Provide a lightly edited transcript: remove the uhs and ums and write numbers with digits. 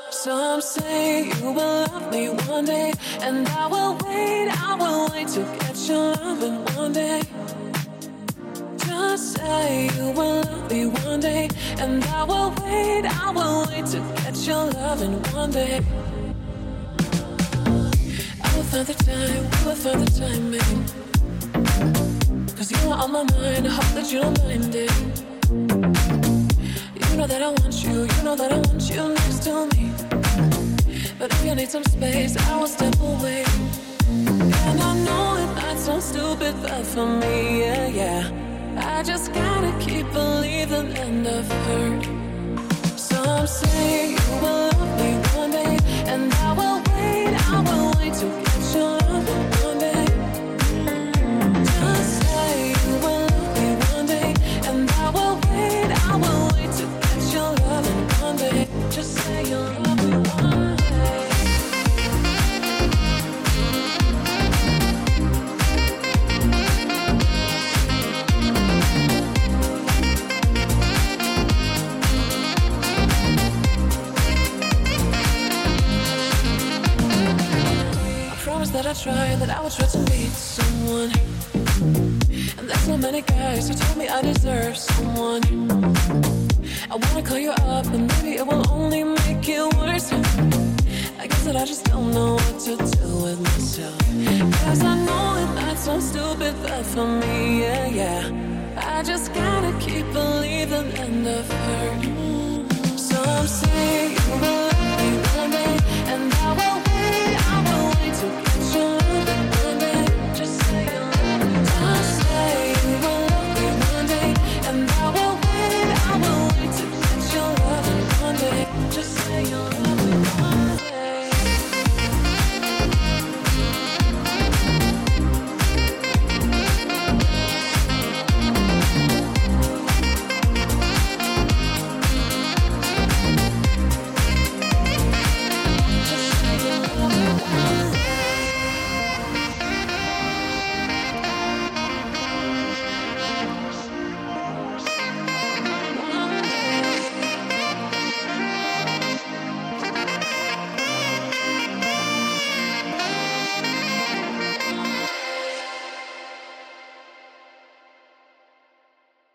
Some say you will love me one day, and I will wait to get your loving one day. Just say you will love me one day, and I will wait to get your loving one day. I will find the time, we will find the timing. 'Cause you are on my mind, I hope that you don't mind it. You know that I want you, you know that I want you next to me. But if you need some space, I will step away. And I know it might sound stupid, but for me, yeah. I just gotta keep believing and I've heard. Some say you will love me one day, and I will wait to get your love one day. Just say you will love me one day, and I will wait to get your love one day. Just say you'll love me one day. That I tried, that I would try to meet someone. And there's so many guys who told me I deserve someone. I wanna call you up, and maybe it will only make it worse. I guess that I just don't know what to do with myself. 'Cause I know it might sound stupid, but for me, yeah. I just gotta keep believing and I've heard.